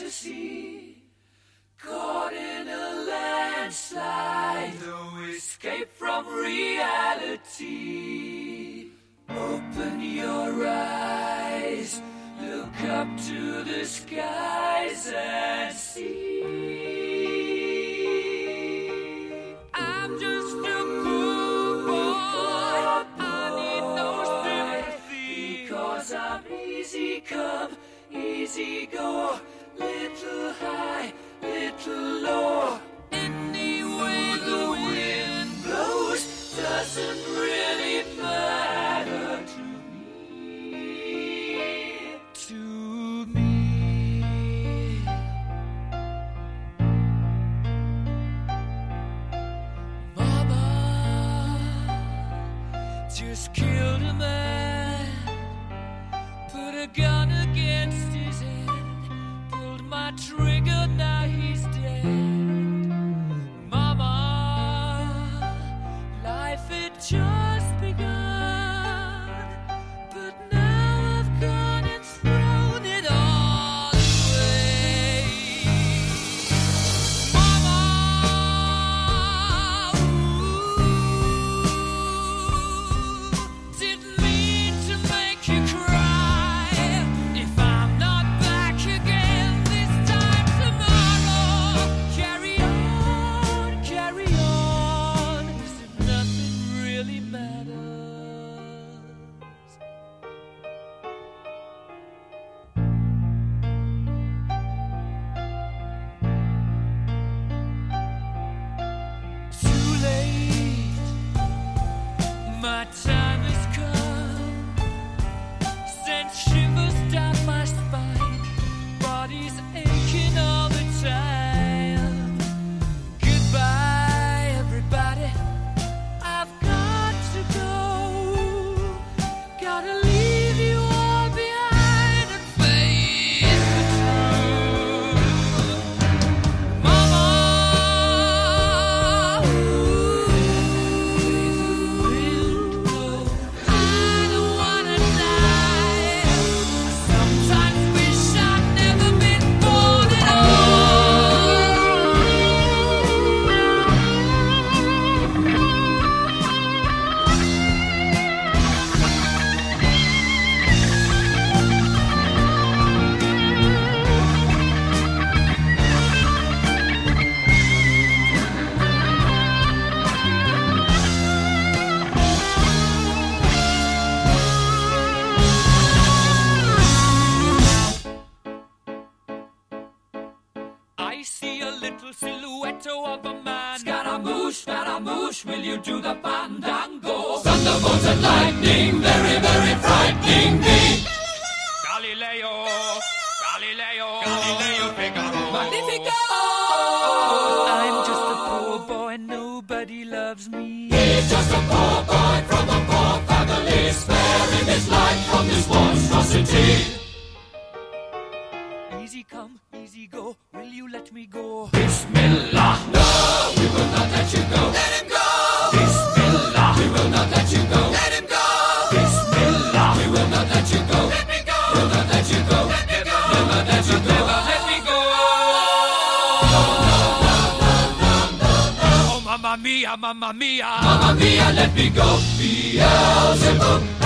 fantasy, caught in a landslide, no escape from reality. Open your eyes, look up to the skies and see. I'm just a poor boy, I need no sympathy, because I'm easy come, easy go, little high, little low. Any way the wind blows doesn't really matter to me. To me. Mama just killed a man, put a gun against his head, pulled my trigger, now he's dead. Mama, life had just begun, but now I've gone and thrown it all away. Mama, didn't mean to make you cry. If I'm not back again this time tomorrow, carry on, as if nothing really matters. Too late, my time has come, sent shivers down my spine, body's aching all the time. Goodbye, everybody, I've got to go, gotta leave you all behind and face the truth. Mama, I don't wanna die. Sometimes wish I'd never been born at I see a little silhouette of a man. Scaramouche, will you do the fandango? Thunderbolts and lightning, very, very frightening me. Galileo, Figaro. Magnifico! I'm just a poor boy, nobody loves me. He's just a poor boy from a poor family, sparing his life from this monstrosity. Easy come, easy go, will you let me go? Bismillah, no, we will not let you go. Let him go! Bismillah, we will not let you go. Let him go! Bismillah, we will not let you go. Let me go! We'll not let you go. Let me go! We'll not let you go. Let me go! Oh, mamma mia, mamma mia. Mamma mia, let me go. Beelzebub.